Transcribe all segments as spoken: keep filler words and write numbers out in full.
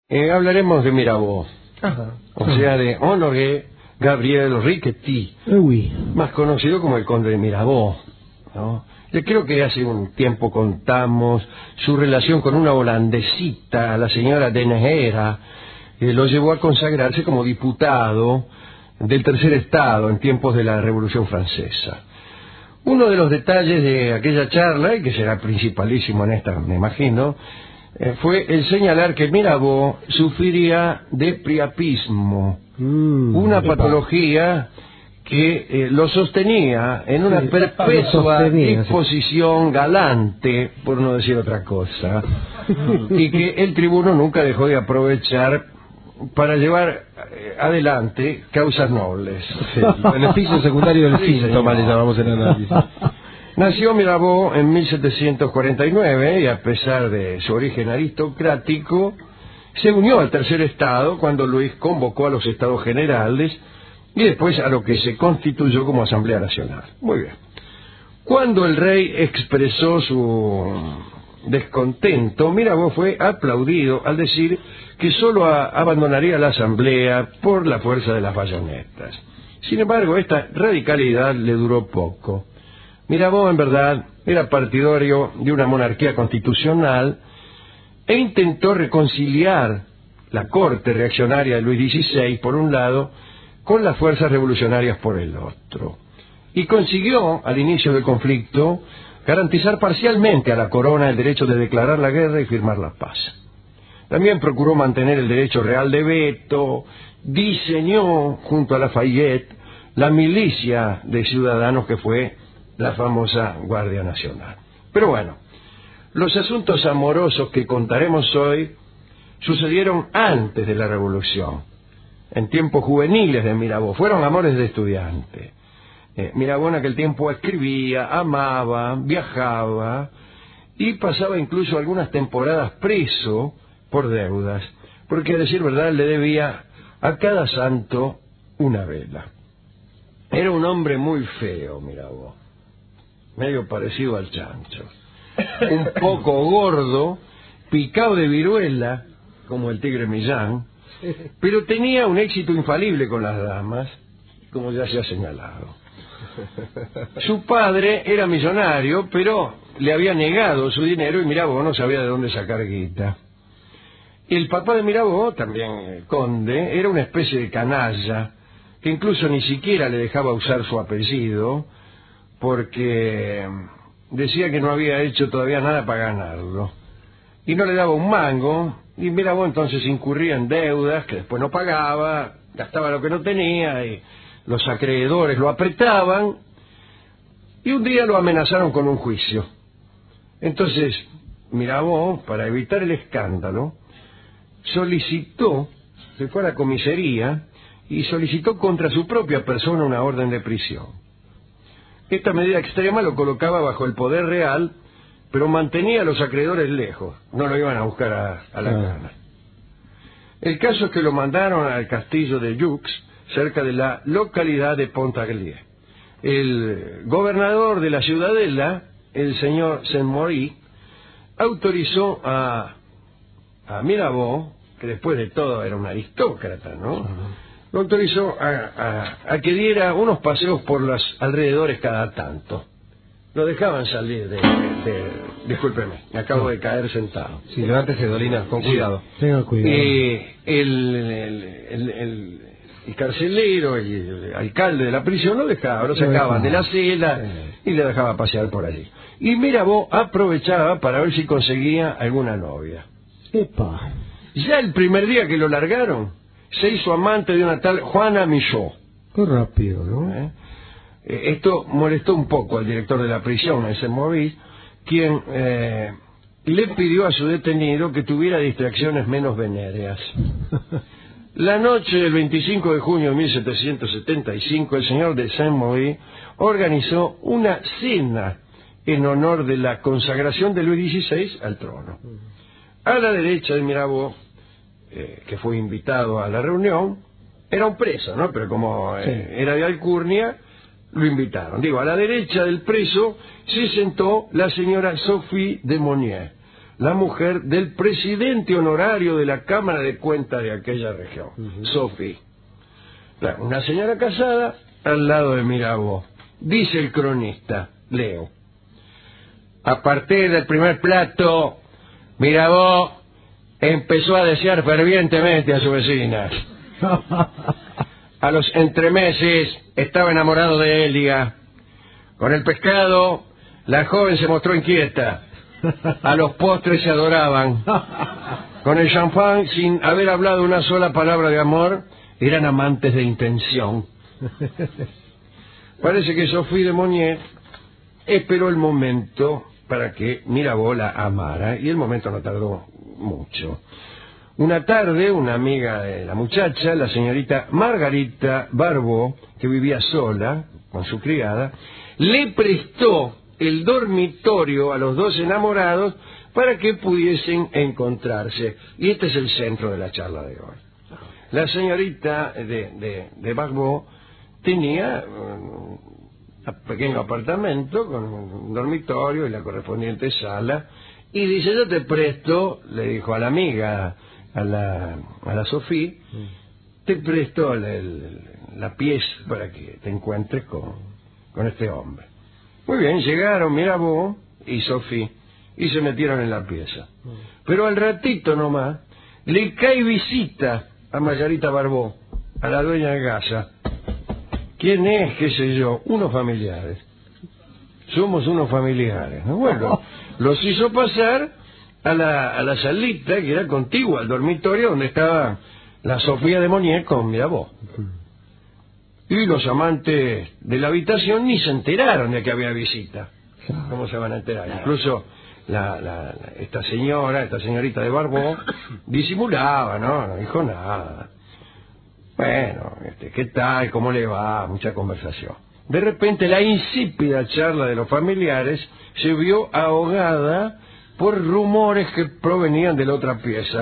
Eh, hablaremos de Mirabeau, Ajá. o sea, de Honoré Gabriel Riquetti, Eh, oui. más conocido como el Conde de Mirabeau, ¿no? Yo creo que hace un tiempo contamos su relación con una holandesita, la señora de Nejera, que lo llevó a consagrarse como diputado del Tercer Estado en tiempos de la Revolución Francesa. Uno de los detalles de aquella charla, y que será principalísimo en esta, me imagino, eh, fue el señalar que Mirabeau sufriría de priapismo, Mm, una epa. patología que eh, lo sostenía en una Sí, perpetua lo sostenía, sí. disposición galante, por no decir otra cosa, y que el tribuno nunca dejó de aprovechar para llevar eh, adelante causas nobles. Sí, beneficio secundario del Sí, síntoma, señor. le llamamos el análisis. Nació Mirabeau en mil setecientos cuarenta y nueve y a pesar de su origen aristocrático, se unió al Tercer Estado cuando Luis convocó a los Estados Generales y después a lo que se constituyó como Asamblea Nacional. Muy bien. Cuando el rey expresó su descontento, Mirabeau fue aplaudido al decir que sólo a- abandonaría la Asamblea por la fuerza de las bayonetas. Sin embargo, esta radicalidad le duró poco. Mirabeau, en verdad, era partidario de una monarquía constitucional e intentó reconciliar la corte reaccionaria de Luis dieciséis, por un lado, con las fuerzas revolucionarias por el otro. Y consiguió, al inicio del conflicto, garantizar parcialmente a la corona el derecho de declarar la guerra y firmar la paz. También procuró mantener el derecho real de veto, diseñó, junto a Lafayette, la milicia de ciudadanos que fue la famosa Guardia Nacional. Pero bueno, los asuntos amorosos que contaremos hoy sucedieron antes de la Revolución, en tiempos juveniles de Mirabeau. Fueron amores de estudiante. Eh, Mirabeau en aquel tiempo escribía, amaba, viajaba y pasaba incluso algunas temporadas preso por deudas, porque a decir verdad le debía a cada santo una vela. Era un hombre muy feo, Mirabeau, medio parecido al chancho, un poco gordo, picado de viruela, como el tigre Millán, pero tenía un éxito infalible con las damas, como ya se ha señalado. Su padre era millonario, pero le había negado su dinero y Mirabeau no sabía de dónde sacar guita. El papá de Mirabeau, también eh, conde, era una especie de canalla, que incluso ni siquiera le dejaba usar su apellido, porque eh, decía que no había hecho todavía nada para ganarlo. Y no le daba un mango, y Mirabeau entonces incurría en deudas que después no pagaba, gastaba lo que no tenía, y los acreedores lo apretaban, y un día lo amenazaron con un juicio. Entonces, Mirabeau, para evitar el escándalo, solicitó, se fue a la comisaría, y solicitó contra su propia persona una orden de prisión. Esta medida extrema lo colocaba bajo el poder real, pero mantenía a los acreedores lejos, no lo iban a buscar a, a la cana. El caso es que lo mandaron al castillo de Joux, cerca de la localidad de Pontarlier. El gobernador de la ciudadela, el señor Saint-Maury, autorizó a, a Mirabeau, que después de todo era un aristócrata, ¿no? Lo autorizó a, a, a que diera unos paseos por los alrededores cada tanto. Lo dejaban salir de... de discúlpeme, me acabo de caer sentado. Sí, levántese, Dolina, con Sí. cuidado. Tenga cuidado. Eh, el, el, el, el, el carcelero y el alcalde de la prisión lo dejaba, lo sacaban de la celda y le dejaba pasear por allí. Y Mirabeau aprovechaba para ver si conseguía alguna novia. Epa. Ya el primer día que lo largaron, se hizo amante de una tal Juana Michaud. Qué rápido, ¿no? ¿eh? Eh, Esto molestó un poco al director de la prisión, ese Maurice, quien eh, le pidió a su detenido que tuviera distracciones menos venéreas. La noche del veinticinco de junio de mil setecientos setenta y cinco, el señor de Saint-Maury organizó una cena en honor de la consagración de Luis dieciséis al trono. A la derecha de Mirabeau, eh, que fue invitado a la reunión, era un preso, ¿no? Pero como eh, Sí. era de alcurnia, lo invitaron. Digo, a la derecha del preso se sentó la señora Sophie de Monnier, la mujer del presidente honorario de la Cámara de Cuentas de aquella región, Ujú. Sophie. Claro, una señora casada al lado de Mirabeau. Dice el cronista, leo: a partir del primer plato, Mirabeau empezó a desear fervientemente a su vecina. A los entremeses estaba enamorado de Elia. Con el pescado, la joven se mostró inquieta. A los postres se adoraban. Con el champán, sin haber hablado una sola palabra de amor, eran amantes de intención. Parece que Sophie de Monnier esperó el momento para que Mirabeau la amara, y el momento no tardó mucho. Una tarde, una amiga de la muchacha, la señorita Margarita Barbeau, que vivía sola con su criada, le prestó el dormitorio a los dos enamorados para que pudiesen encontrarse. Y este es el centro de la charla de hoy. La señorita de, de, de Barbeau tenía un pequeño apartamento con un dormitorio y la correspondiente sala, y dice: yo te presto, le dijo a la amiga, a la, a la Sophie, te presto el, el, la pieza para que te encuentres con, con este hombre. Muy bien, llegaron Mirabeau y Sophie y se metieron en la pieza. Pero al ratito nomás le cae visita a Margarita Barbeau, a la dueña de casa. ¿Quién es? ¿Qué sé yo? Unos familiares. Somos unos familiares, ¿no? Bueno, los hizo pasar a la, a la salita que era contigua al dormitorio donde estaba la Sofía de Monnier con Mirabeau. Y los amantes de la habitación ni se enteraron de que había visita. ¿Cómo se van a enterar? Incluso la, la, esta señora, esta señorita de Barbeau, disimulaba, ¿no? No dijo nada. Bueno, este, ¿qué tal? ¿Cómo le va? Mucha conversación. De repente la insípida charla de los familiares se vio ahogada por rumores que provenían de la otra pieza,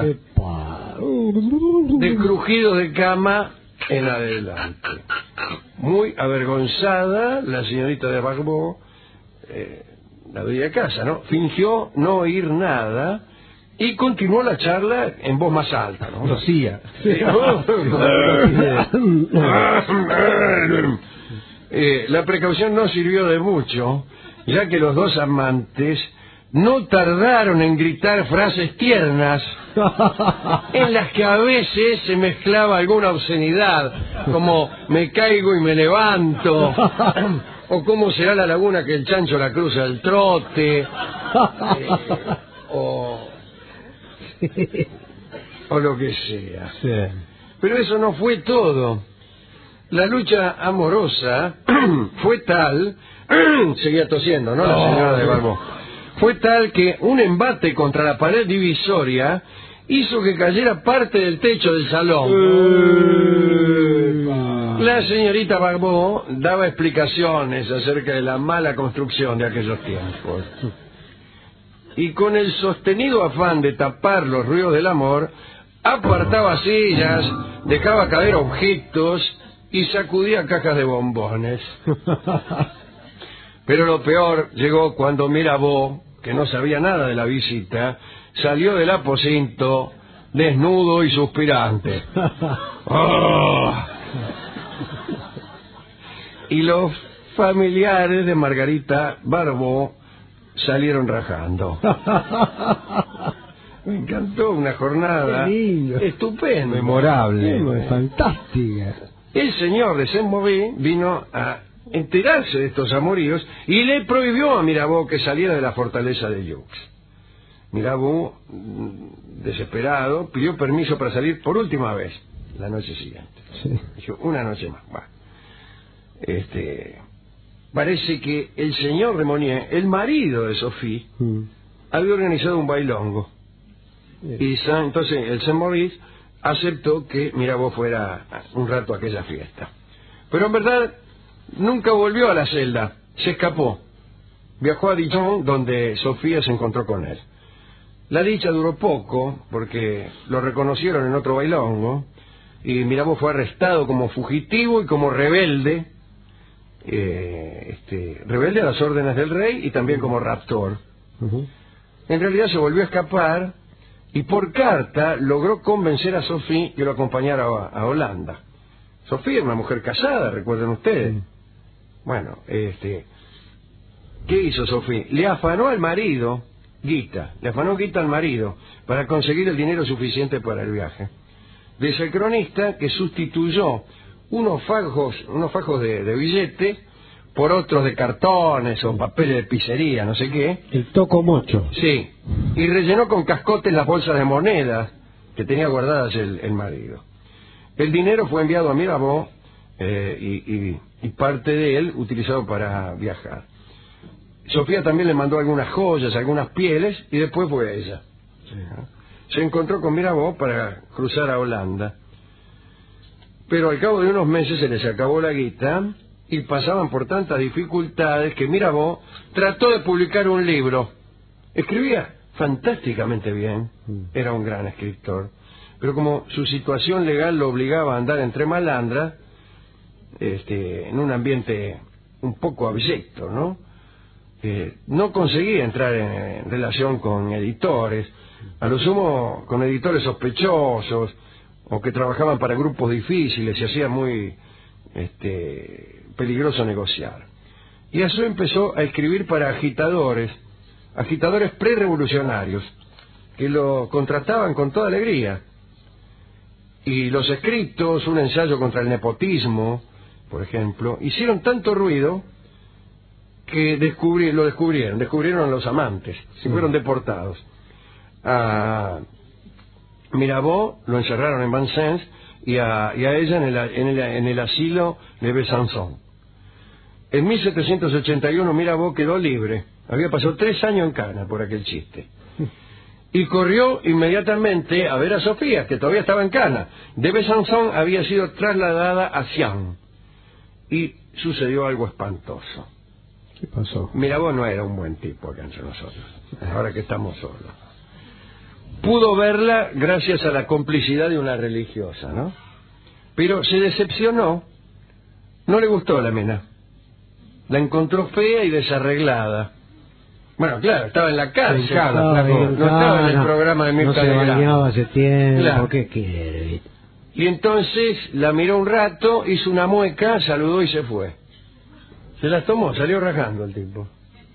de crujidos de cama en adelante. Muy avergonzada, la señorita de Barbeau, eh, la dueña de casa, ¿no?, fingió no oír nada y continuó la charla en voz más alta, ¿no? Tosía. eh, la precaución no sirvió de mucho, ya que los dos amantes no tardaron en gritar frases tiernas en las que a veces se mezclaba alguna obscenidad, como me caigo y me levanto, o cómo será la laguna que el chancho la cruza al trote, eh, o, o lo que sea. Sí. Pero eso no fue todo. La lucha amorosa fue tal, seguía tosiendo, ¿no?, la señora de Barbeau, fue tal que un embate contra la pared divisoria hizo que cayera parte del techo del salón. La señorita Barbeau daba explicaciones acerca de la mala construcción de aquellos tiempos. Y con el sostenido afán de tapar los ruidos del amor, apartaba sillas, dejaba caer objetos y sacudía cajas de bombones. Pero lo peor llegó cuando Mirabeau, que no sabía nada de la visita, salió del aposento desnudo y suspirante. ¡Oh! Y los familiares de Margarita Barbeau salieron rajando. Me encantó, una jornada estupenda, Memorable. Fantástica. El señor de Saint-Maurice vino a enterarse de estos amoríos y le prohibió a Mirabeau que saliera de la fortaleza de Youx. Mirabeau, desesperado, pidió permiso para salir por última vez la noche siguiente. Sí. Dijo, una noche más. Bueno, este, parece que el señor de Monnier, el marido de Sophie, Mm. había organizado un bailongo. Bien. Y Saint- entonces el Saint-Maurice aceptó que Mirabeau fuera un rato a aquella fiesta. Pero en verdad nunca volvió a la celda, se escapó. Viajó a Dijon, donde Sofía se encontró con él. La dicha duró poco, porque lo reconocieron en otro bailongo, y Mirabeau fue arrestado como fugitivo y como rebelde, eh, este, rebelde a las órdenes del rey y también como raptor. Ujú. en realidad se volvió a escapar y por carta logró convencer a Sophie que lo acompañara a, a Holanda. Sophie era una mujer casada, recuerden ustedes. Mm. Bueno, este, ¿qué hizo Sophie? Le afanó al marido guita, le afanó guita al marido para conseguir el dinero suficiente para el viaje. Dice el cronista que sustituyó unos fajos, unos fajos de, de billetes por otros de cartones o papeles de pizzería, no sé qué. El toco mocho. Sí, y rellenó con cascotes las bolsas de monedas que tenía guardadas el, el marido. El dinero fue enviado a Mirabeau eh, y, y, y parte de él utilizado para viajar. Sofía también le mandó algunas joyas, algunas pieles y después fue ella. Sí. Se encontró con Mirabeau para cruzar a Holanda. Pero al cabo de unos meses se les acabó la guita y pasaban por tantas dificultades que Mirabeau trató de publicar un libro. Escribía fantásticamente bien, era un gran escritor, pero como su situación legal lo obligaba a andar entre malandras, este, en un ambiente un poco abyecto, ¿no? Eh, no conseguía entrar en, en relación con editores, a lo sumo con editores sospechosos o que trabajaban para grupos difíciles, se hacía muy este, peligroso negociar. Y así empezó a escribir para agitadores, agitadores prerevolucionarios, que lo contrataban con toda alegría. Y los escritos, un ensayo contra el nepotismo, por ejemplo, hicieron tanto ruido que descubrí, lo descubrieron, descubrieron a los amantes, se fueron deportados. A Mirabeau lo encerraron en Vincennes y a, y a ella en el, en, el, en el asilo de Besançon. En mil setecientos ochenta y uno Mirabeau quedó libre, había pasado tres años en cana por aquel chiste. Y corrió inmediatamente a ver a Sofía, que todavía estaba en cana. De Besançon había sido trasladada a Sion. Y sucedió algo espantoso. ¿Qué pasó? Mirabeau no era un buen tipo acá entre nosotros, ahora que estamos solos. Pudo verla gracias a la complicidad de una religiosa, ¿no? Pero se decepcionó, no le gustó la mena. La encontró fea y desarreglada. Bueno, claro, estaba en la cárcel, claro, no, no estaba en el programa de Mirta no se Legrand. bañaba hace tiempo, Claro. ¿qué quiere? Y entonces la miró un rato, hizo una mueca, saludó y se fue. Se las tomó, salió rajando el tipo.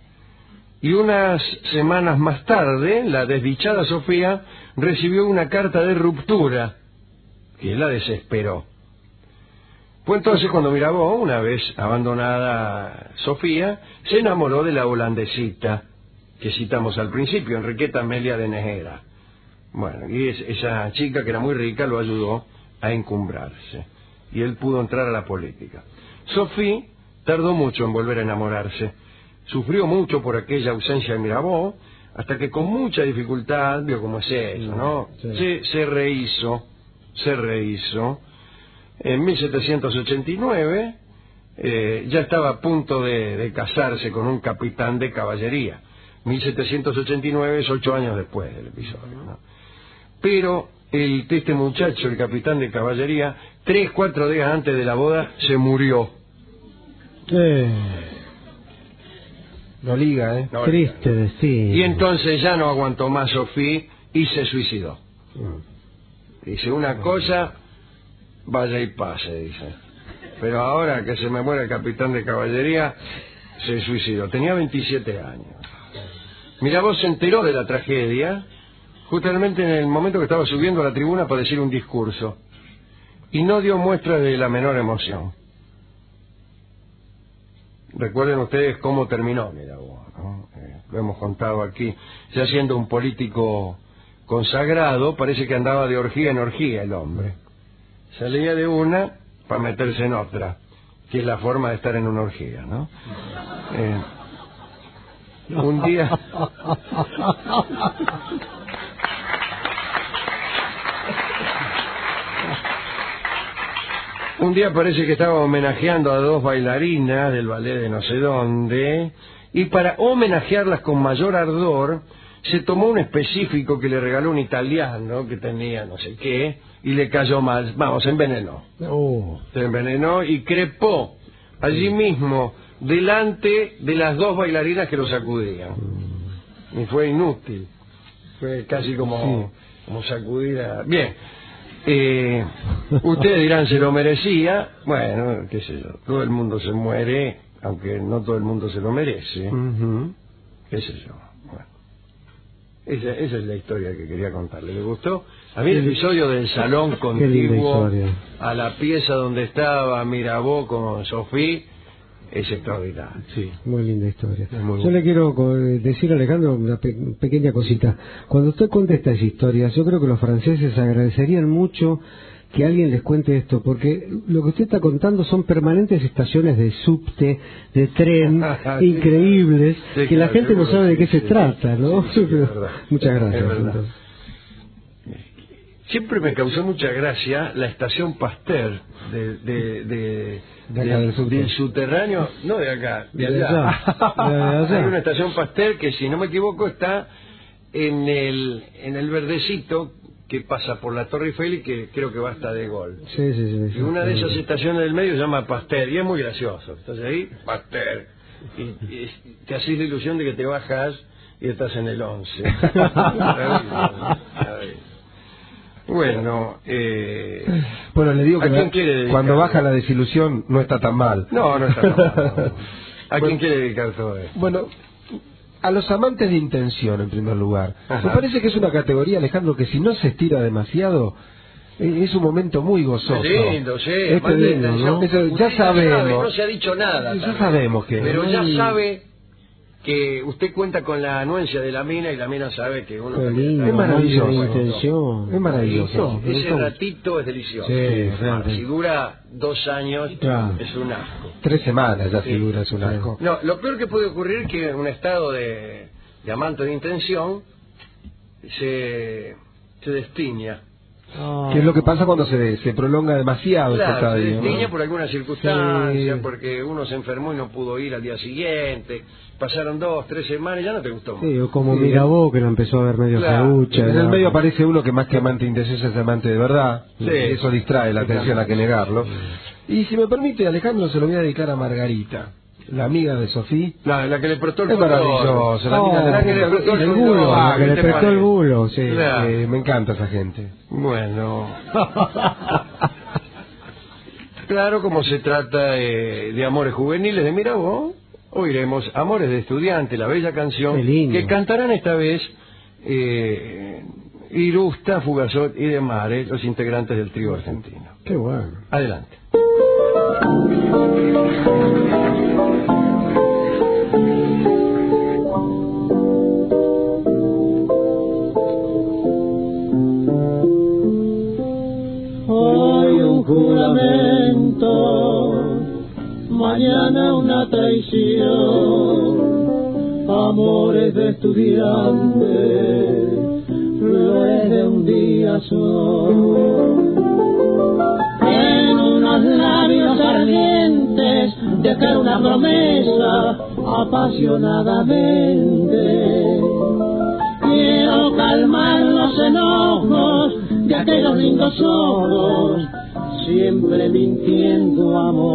Y unas semanas más tarde, la desdichada Sofía recibió una carta de ruptura que la desesperó. Fue entonces cuando Mirabeau, una vez abandonada Sofía, se enamoró de la holandesita que citamos al principio, Enriqueta Amelia de Nejera. Bueno, y es, esa chica que era muy rica lo ayudó a encumbrarse y él pudo entrar a la política. Sophie tardó mucho en volver a enamorarse, sufrió mucho por aquella ausencia de Mirabeau, hasta que con mucha dificultad, vio cómo es eso, ¿no? Sí. Se, se rehizo, se rehizo. En mil setecientos ochenta y nueve eh, ya estaba a punto de, de casarse con un capitán de caballería. mil setecientos ochenta y nueve es ocho años después del episodio, ¿no? Pero el este muchacho, el capitán de caballería, tres, cuatro días antes de la boda, se murió. Eh, No liga, ¿eh? No, triste decir. y entonces ya no aguantó más Sophie y se suicidó. Dice, una cosa, vaya y pase, dice. Pero ahora que se me muere el capitán de caballería, se suicidó. Tenía veintisiete años. Mirabeau se enteró de la tragedia justamente en el momento que estaba subiendo a la tribuna para decir un discurso. Y no dio muestra de la menor emoción. Recuerden ustedes cómo terminó Mirabeau, ¿no? Eh, lo hemos contado aquí. Ya siendo un político consagrado, parece que andaba de orgía en orgía el hombre. Salía de una para meterse en otra, que es la forma de estar en una orgía, ¿no? Eh, un día... Un día parece que estaba homenajeando a dos bailarinas del ballet de no sé dónde, y para homenajearlas con mayor ardor, se tomó un específico que le regaló un italiano que tenía no sé qué, y le cayó mal, vamos, se envenenó. Oh. Se envenenó y crepó allí mismo, delante de las dos bailarinas que lo sacudían. y fue inútil. Fue casi como, como sacudir a... Bien, eh, ustedes dirán, ¿se lo merecía? Bueno, qué sé yo, todo el mundo se muere, aunque no todo el mundo se lo merece. Ujú. Qué sé yo. Bueno, esa, esa es la historia que quería contarle. ¿Le gustó? A mí el episodio del salón Qué linda contiguo historia. a la pieza donde estaba Mirabó con Sofía es extraordinario. Sí. Muy linda historia. Es muy Yo bueno. le quiero co- decir a Alejandro una pe- pequeña cosita. Cuando usted cuenta estas historias, yo creo que los franceses agradecerían mucho que alguien les cuente esto, porque lo que usted está contando son permanentes estaciones de subte, de tren, Sí. increíbles, Sí, que la claro, gente no seguro, sabe de sí, qué se sí. trata, ¿no? Sí, sí, es verdad. Muchas gracias. Es verdad. entonces. Siempre me causó mucha gracia la estación Pasteur de, de, de, De acá del subte. del subterráneo, no de acá, de De allá. allá, de allá. Hay una estación Pasteur que, si no me equivoco, está en el, en el verdecito que pasa por la Torre Eiffel y que creo que va hasta De Gaulle. Sí, sí, sí. Y una de esas estaciones del medio se llama Pasteur y es muy gracioso. Entonces ahí, Pasteur. Y, y te haces la ilusión de que te bajas y estás en el once. Bueno, eh, Bueno, le digo ¿a que quién la- quiere dedicar? cuando baja la desilusión no está tan mal. no, no está mal. ¿A quién Bueno, quiere dedicar todo esto? Bueno, a los amantes de intención, en primer lugar. Ajá. Me parece que es una categoría, Alejandro, que si no se estira demasiado, eh, es un momento muy gozoso. Es lindo, sí. Este amante de lindo, intención. ¿no? Eso Usted ya sabemos. sabe, no se ha dicho nada. Ya también. sabemos que- Pero ya Ay. sabe que usted cuenta con la anuencia de la mina y la mina sabe que uno Qué también lindo, está- Es maravilloso. amante de Bueno, intención. Es maravilloso. Ese, ese ratito es delicioso. Sí, Ahora, realmente. si dura dos años, Claro. es un asco. Tres semanas ya Sí. figura, es un asco. No, lo peor que puede ocurrir es que en un estado de, de amante de intención se, se destiña. Ah. Que es lo que pasa cuando se, se prolonga demasiado este Claro, se estadio, ¿no? destiña por alguna circunstancia, Sí. porque uno se enfermó y no pudo ir al día siguiente, pasaron dos, tres semanas y ya no te gustó más. Sí, o como Sí. Mirabó, que lo empezó a ver medio Claro. feucha. En ya. el medio aparece uno que más que amante intenso es amante de verdad. Sí. Eso distrae la Sí, atención, claro. a que negarlo. Y si me permite, Alejandro, se lo voy a dedicar a Margarita, la amiga de Sofía. La, la que le prestó el Es fundor. maravilloso, la Oh, mina de la que le prestó el el fundor. bulo, Ah, la que ¿qué le te prestó el parece? bulo, sí. Claro. Eh, me encanta esa gente. Bueno. Claro, como se trata eh, de amores juveniles de Mirabó, oiremos Amores de Estudiante, la bella canción Qué lindo. que cantarán esta vez eh, Irusta, Fugazot y De Mare, los integrantes del trío argentino. Qué bueno. Adelante. Hoy un juramento, mañana una traición, amores de estudiantes, flores de un día son. En unos labios ardientes, dejar una promesa apasionadamente. Quiero calmar los enojos de aquellos lindos ojos, siempre mintiendo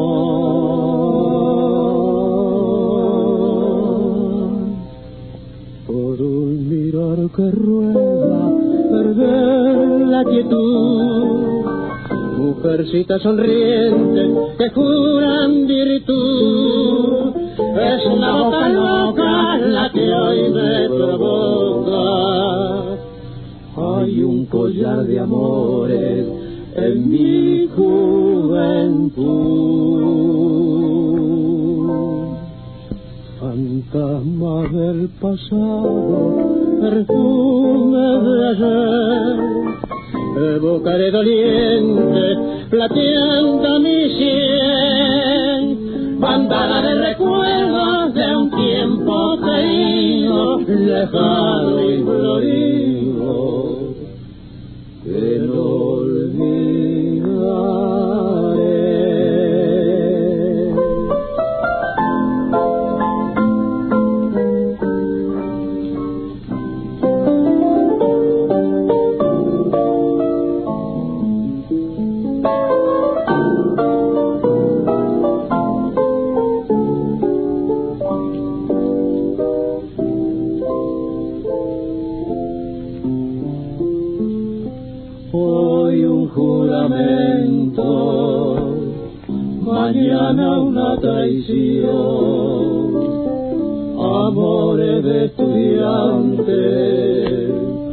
amor. Por un mirar que ruega perder la quietud, mujercita sonriente que juran virtud, es una boca loca la que hoy me provoca. Hay un collar de amores en mi juventud. Fantasma del pasado, perfume de ayer, evocaré doliente, plateando mi sien, bandada de recuerdos de un tiempo caído, lejano y florido, que no olvidaré. hoy un juramento, mañana una traición, amores de estudiante,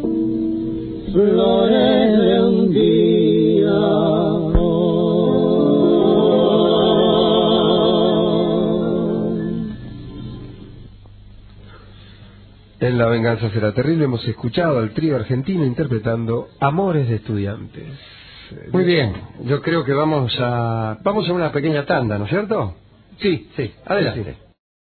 flores de un día. En La venganza será terrible hemos escuchado al trío argentino interpretando Amores de estudiantes. Muy bien, yo creo que vamos a vamos a una pequeña tanda, ¿no es cierto? Sí, sí. Adelante. Sí.